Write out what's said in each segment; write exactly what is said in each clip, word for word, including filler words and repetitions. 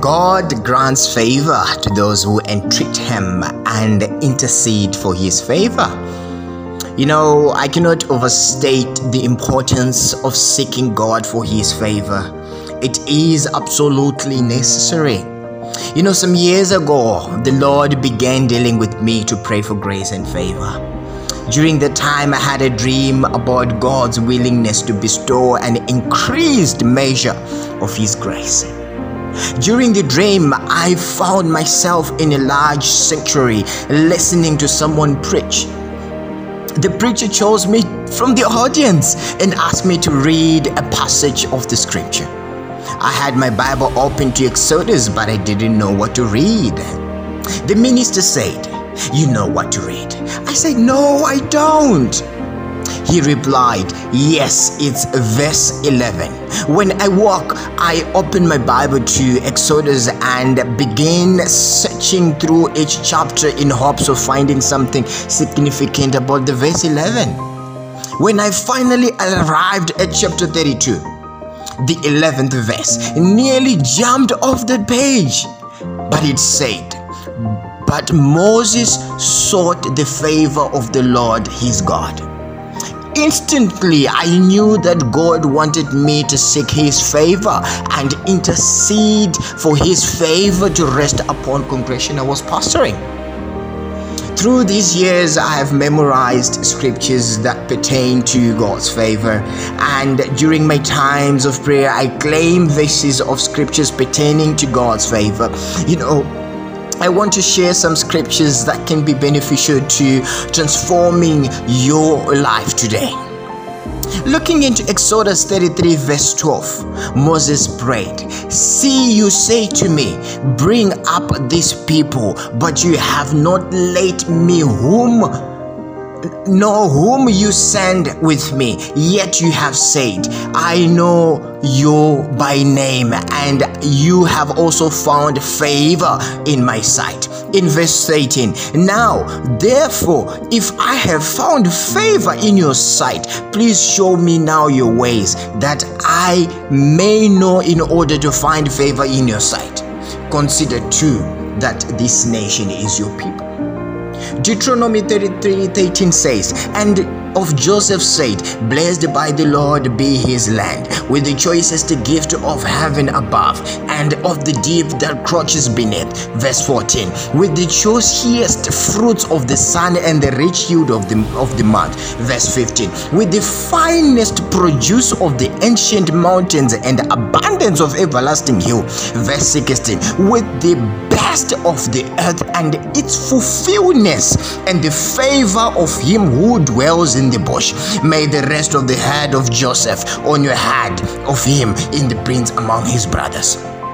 God grants favor to those who entreat Him and intercede for His favor. You know, I cannot overstate the importance of seeking God for His favor. It is absolutely necessary. You know, some years ago, the Lord began dealing with me to pray for grace and favor. During the time, I had a dream about God's willingness to bestow an increased measure of His grace. During the dream, I found myself in a large sanctuary listening to someone preach. The preacher chose me from the audience and asked me to read a passage of the scripture. I had my Bible open to Exodus, but I didn't know what to read. The minister said, "You know what to read." I said, "No, I don't." He replied, "Yes, it's verse eleven. When I woke, I opened my Bible to Exodus and began searching through each chapter in hopes of finding something significant about the verse eleven. When I finally arrived at chapter thirty-two, the eleventh verse nearly jumped off the page, but it said, "But Moses sought the favor of the Lord his God." Instantly, I knew that God wanted me to seek His favor and intercede for His favor to rest upon congregation I was pastoring. Through these years, I have memorized scriptures that pertain to God's favor, and during my times of prayer, I claim verses of scriptures pertaining to God's favor. You know, I want to share some scriptures that can be beneficial to transforming your life today. Looking into Exodus thirty-three verse twelve, Moses prayed, "See, you say to me, bring up these people, but you have not let me whom know whom you send with me. Yet you have said, I know you by name, and you have also found favor in my sight." In verse eighteen, "Now, therefore, if I have found favor in your sight, please show me now your ways, that I may know in order to find favor in your sight. Consider too that this nation is your people." Deuteronomy thirty-three thirteen says, "And of Joseph said, Blessed by the Lord be his land, with the choicest gift of heaven above, and of the deep that crouches beneath." Verse fourteen, "With the choicest fruits of the sun and the rich yield of the, of the month." Verse fifteen, "With the finest produce of the ancient mountains and abundance of everlasting hill." Verse sixteen, "With the best of the earth and its fulfillment, and the favor of him who dwells in the bush. May the rest of the head of Joseph on your head of him in the prince among his brothers."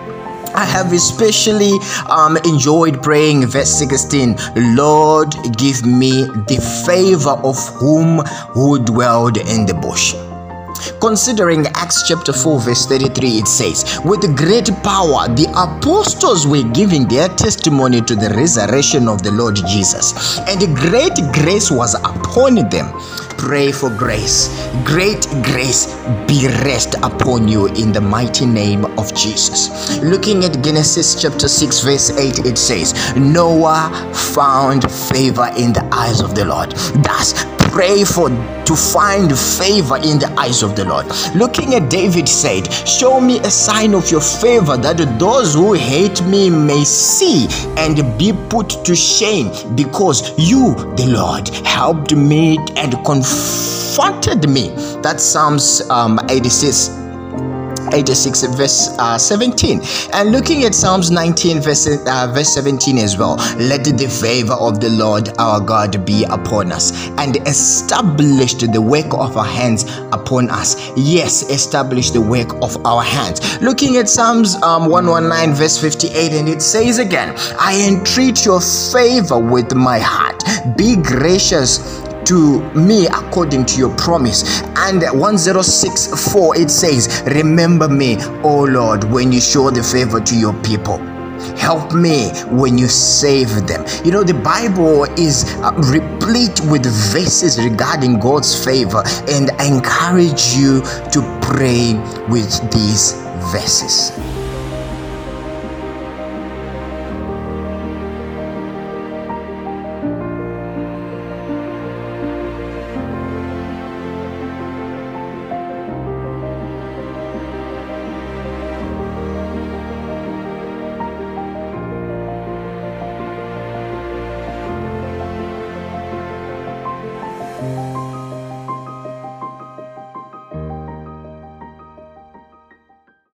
I have especially um, enjoyed praying verse sixteen, "Lord, give me the favor of whom who dwelled in the bush." Considering Acts chapter four verse thirty-three, it says, "With great power the apostles were giving their testimony to the resurrection of the Lord Jesus, and great grace was upon them." Pray for grace. Great grace be rest upon you in the mighty name of Jesus. Looking at Genesis chapter six verse eight, it says, "Noah found favor in the eyes of the Lord." Thus, pray for to find favor in the eyes of the Lord. Looking at David said, "Show me a sign of your favor, that those who hate me may see and be put to shame, because you, the Lord, helped me and confronted me." That's Psalms um, eighty-six. eighty-six verse uh, seventeen. And looking at Psalms nineteen verse, uh, verse seventeen as well, "Let the favor of the Lord our God be upon us, and establish the work of our hands upon us." Yes, establish the work of our hands. Looking at Psalms um, one nineteen verse fifty-eight, and it says again, "I entreat your favor with my heart. Be gracious to me according to your promise." And one oh six four, it says, "Remember me, O Lord, when you show the favor to your people. Help me when you save them." You know, the Bible is uh, replete with verses regarding God's favor, and I encourage you to pray with these verses.